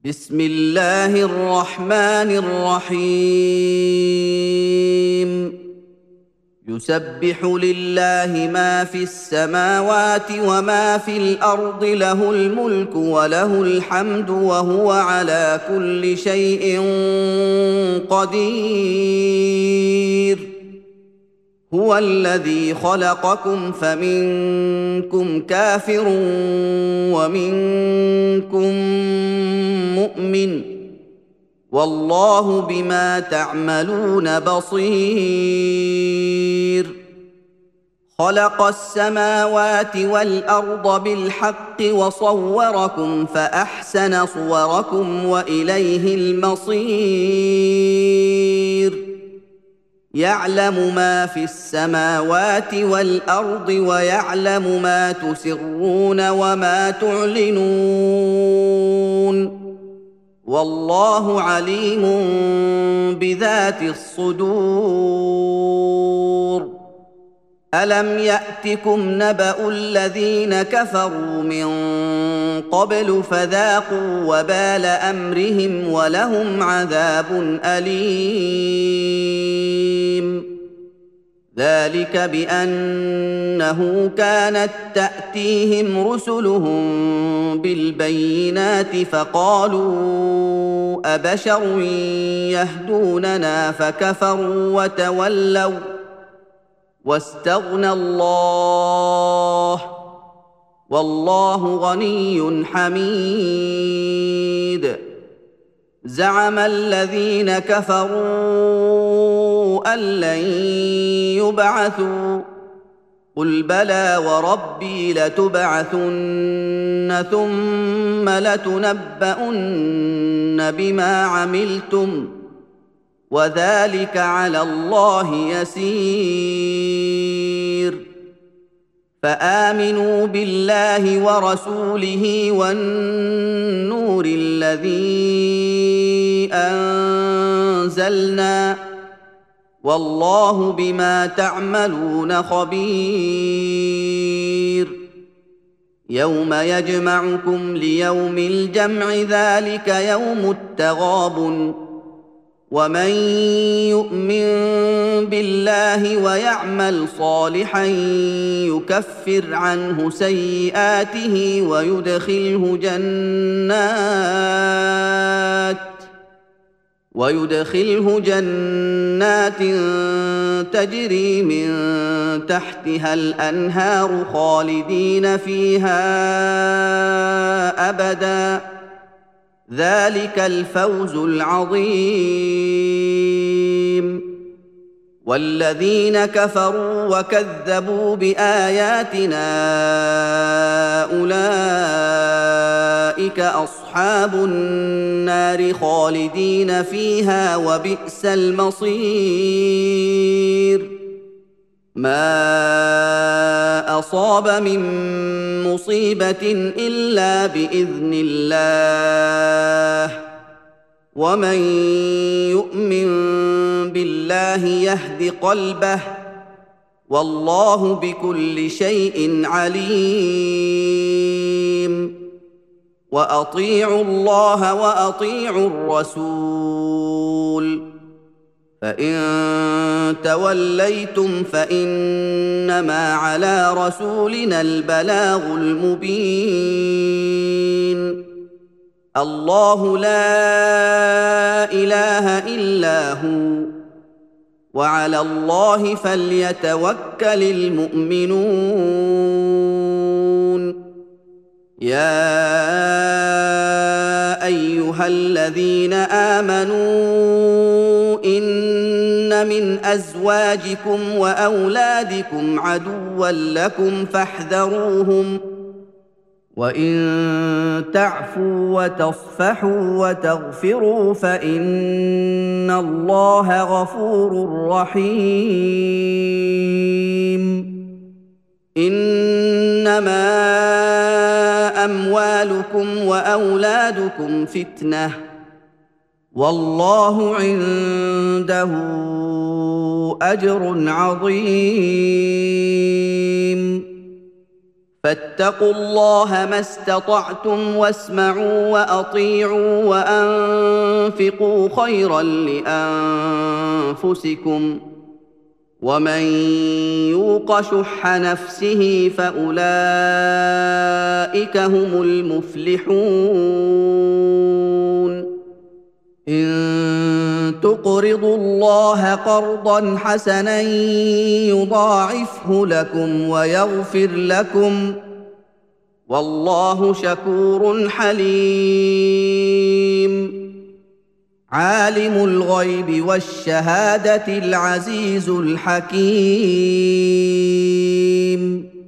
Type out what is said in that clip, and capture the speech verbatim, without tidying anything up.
بسم الله الرحمن الرحيم يسبح لله ما في السماوات وما في الأرض له الملك وله الحمد وهو على كل شيء قدير هو الذي خلقكم فمنكم كافر ومنكم مؤمن والله بما تعملون بصير خلق السماوات والأرض بالحق وصوركم فأحسن صوركم وإليه المصير يعلم ما في السماوات والأرض ويعلم ما تسرون وما تعلنون والله عليم بذات الصدور ألم يأتكم نبأ الذين كفروا من قبل فذاقوا وبال أمرهم ولهم عذاب أليم ذلك بأنه كانت تأتيهم رسلهم بالبينات فقالوا أبشر يهدوننا فكفروا وتولوا واستغنى الله والله غني حميد زعم الذين كفروا أن لن يبعثوا قل بلى وربي لتبعثن ثم لتنبؤن بما عملتم وذلك على الله يسير فآمنوا بالله ورسوله والنور الذي أنزلنا والله بما تعملون خبير يوم يجمعكم ليوم الجمع ذلك يوم التغابن ومن يؤمن بالله ويعمل صالحا يكفر عنه سيئاته ويدخله جنات ويدخله جنات تجري من تحتها الأنهار خالدين فيها أبداً ذلك الفوز العظيم والذين كفروا وكذبوا بآياتنا أولئك أصحاب النار خالدين فيها وبئس المصير ما أصاب من مصيبة إلا بإذن الله ومن يؤمن بالله يهد قلبه والله بكل شيء عليم وأطيعوا الله وأطيعوا الرسول فإن توليتم فإنما على رسولنا البلاغ المبين الله لا إله إلا هو وعلى الله فليتوكل المؤمنون يا أيها الذين آمنوا إن من أزواجكم وأولادكم عدوا لكم فاحذروهم وإن تعفوا وتصفحوا وتغفروا فإن الله غفور رحيم إنما أموالكم وأولادكم فتنة والله عنده أجر عظيم فاتقوا الله ما استطعتم واسمعوا واطيعوا وانفقوا خيرا لانفسكم ومن يوق شح نفسه فاولئك هم المفلحون ان تقرضوا الله قرضا حسنا يضاعفه لكم ويغفر لكم والله شكور حليم عالم الغيب والشهاده العزيز الحكيم